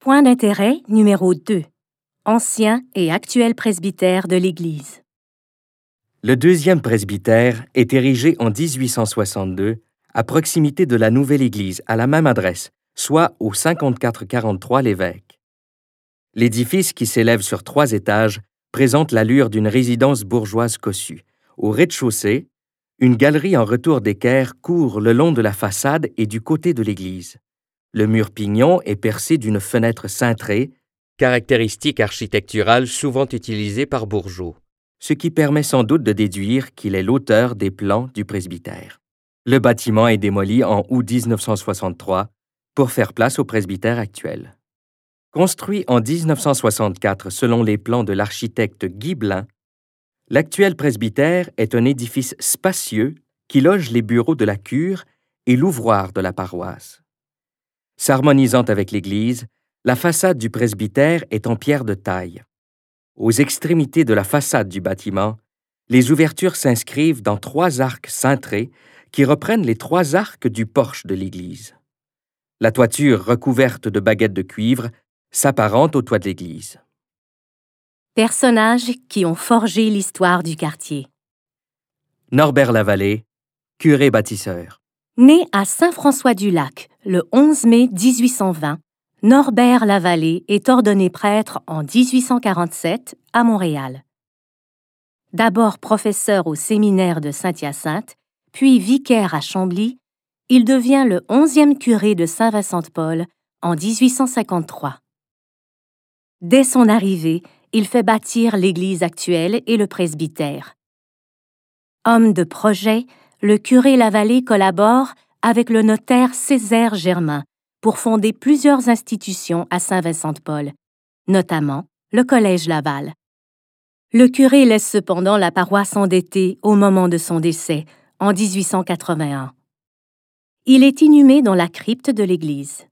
Point d'intérêt numéro 2. Ancien et actuel presbytère de l'Église. Le deuxième presbytère est érigé en 1862 à proximité de la nouvelle église, à la même adresse, soit au 5443 L'Évêque. L'édifice, qui s'élève sur 3 étages, présente l'allure d'une résidence bourgeoise cossue. Au rez-de-chaussée, une galerie en retour d'équerre court le long de la façade et du côté de l'église. Le mur pignon est percé d'une fenêtre cintrée, caractéristique architecturale souvent utilisée par Bourgeot, ce qui permet sans doute de déduire qu'il est l'auteur des plans du presbytère. Le bâtiment est démoli en août 1963 pour faire place au presbytère actuel. Construit en 1964 selon les plans de l'architecte Guy Blin, l'actuel presbytère est un édifice spacieux qui loge les bureaux de la cure et l'ouvroir de la paroisse. S'harmonisant avec l'église, la façade du presbytère est en pierre de taille. Aux extrémités de la façade du bâtiment, les ouvertures s'inscrivent dans 3 arcs cintrés qui reprennent les 3 arcs du porche de l'église. La toiture recouverte de baguettes de cuivre s'apparente au toit de l'église. Personnages qui ont forgé l'histoire du quartier. Norbert Lavallée, curé bâtisseur. Né à Saint-François-du-Lac le 11 mai 1820, Norbert Lavallée est ordonné prêtre en 1847 à Montréal. D'abord professeur au séminaire de Saint-Hyacinthe, puis vicaire à Chambly, il devient le 11e curé de Saint-Vincent-de-Paul en 1853. Dès son arrivée, il fait bâtir l'église actuelle et le presbytère. Homme de projet, le curé Lavallée collabore avec le notaire Césaire Germain pour fonder plusieurs institutions à Saint-Vincent-de-Paul, notamment le Collège Laval. Le curé laisse cependant la paroisse endettée au moment de son décès, en 1881. Il est inhumé dans la crypte de l'église.